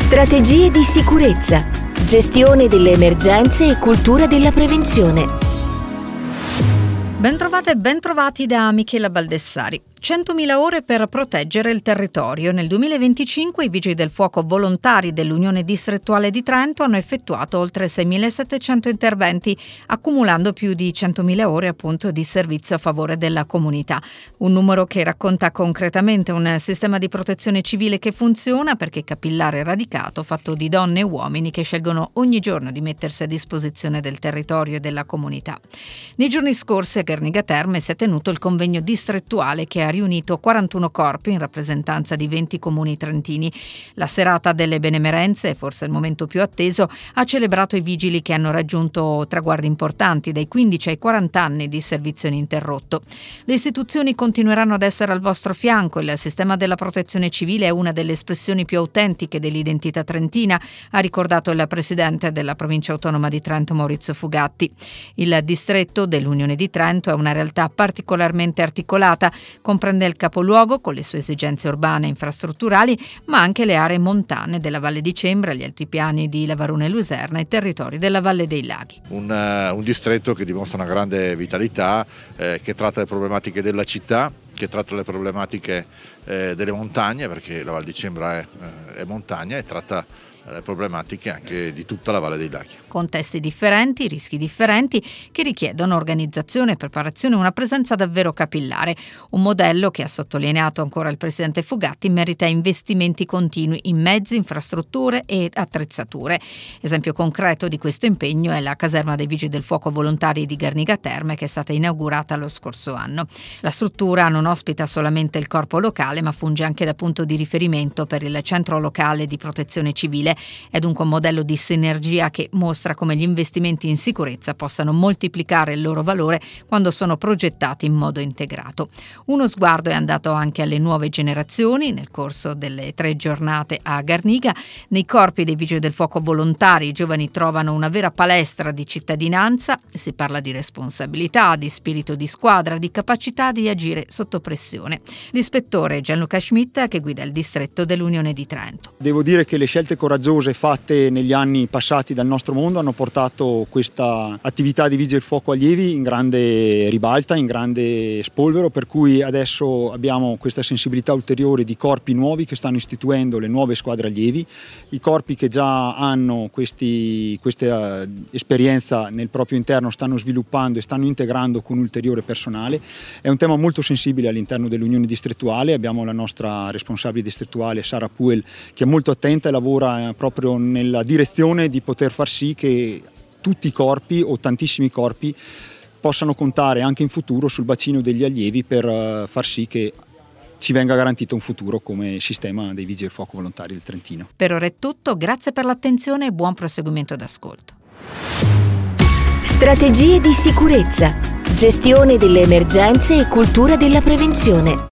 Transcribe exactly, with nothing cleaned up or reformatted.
Strategie di sicurezza, gestione delle emergenze e cultura della prevenzione. Bentrovate e bentrovati da Michela Baldessari. centomila ore per proteggere il territorio. Nel duemilaventicinque i Vigili del Fuoco volontari dell'Unione Distrettuale di Trento hanno effettuato oltre seimilasettecento interventi, accumulando più di centomila ore appunto di servizio a favore della comunità. Un numero che racconta concretamente un sistema di protezione civile che funziona perché capillare e radicato, fatto di donne e uomini che scelgono ogni giorno di mettersi a disposizione del territorio e della comunità. Nei giorni scorsi a Garniga Terme si è tenuto il convegno distrettuale che ha riunito quarantuno corpi in rappresentanza di venti comuni trentini. La serata delle benemerenze, forse il momento più atteso, ha celebrato i vigili che hanno raggiunto traguardi importanti dai quindici ai quaranta anni di servizio ininterrotto. Le istituzioni continueranno ad essere al vostro fianco. Il sistema della protezione civile è una delle espressioni più autentiche dell'identità trentina, ha ricordato il presidente della provincia autonoma di Trento Maurizio Fugatti. Il distretto dell'Unione di Trento è una realtà particolarmente articolata, comprende il capoluogo con le sue esigenze urbane e infrastrutturali, ma anche le aree montane della Valle di Cembra, gli altipiani di Lavarone e Luserna e i territori della Valle dei Laghi. Un, uh, un distretto che dimostra una grande vitalità, eh, che tratta le problematiche della città, che tratta le problematiche eh, delle montagne, perché la Valle di Cembra è, eh, è montagna, e tratta le problematiche anche di tutta la Valle dei Laghi. Contesti differenti, rischi differenti che richiedono organizzazione, preparazione e una presenza davvero capillare. Un modello che, ha sottolineato ancora il presidente Fugatti, merita investimenti continui in mezzi, infrastrutture e attrezzature. Esempio concreto di questo impegno è la caserma dei Vigili del Fuoco volontari di Garniga Terme, che è stata inaugurata lo scorso anno. La struttura non ospita solamente il corpo locale, ma funge anche da punto di riferimento per il centro locale di protezione civile. È dunque un modello di sinergia che mostra come gli investimenti in sicurezza possano moltiplicare il loro valore quando sono progettati in modo integrato. Uno sguardo è andato anche alle nuove generazioni. Nel corso delle tre giornate a Garniga, nei corpi dei Vigili del Fuoco volontari, i giovani trovano una vera palestra di cittadinanza. Si parla di responsabilità, di spirito di squadra, di capacità di agire sotto pressione. L'ispettore Gianluca Schmidt, che guida il distretto dell'Unione di Trento. Devo dire che le scelte coraggiose fatte negli anni passati dal nostro mondo hanno portato questa attività di Vigili del Fuoco allievi in grande ribalta, in grande spolvero, per cui adesso abbiamo questa sensibilità ulteriore di corpi nuovi che stanno istituendo le nuove squadre allievi. I corpi che già hanno questi, questa esperienza nel proprio interno stanno sviluppando e stanno integrando con ulteriore personale. È un tema molto sensibile all'interno dell'Unione Distrettuale. Abbiamo la nostra responsabile distrettuale Sara Puel, che è molto attenta e lavora proprio nella direzione di poter far sì che tutti i corpi o tantissimi corpi possano contare anche in futuro sul bacino degli allievi per far sì che ci venga garantito un futuro come sistema dei Vigili del Fuoco volontari del Trentino. Per ora è tutto, grazie per l'attenzione e buon proseguimento d'ascolto. Strategie di sicurezza, gestione delle emergenze e cultura della prevenzione.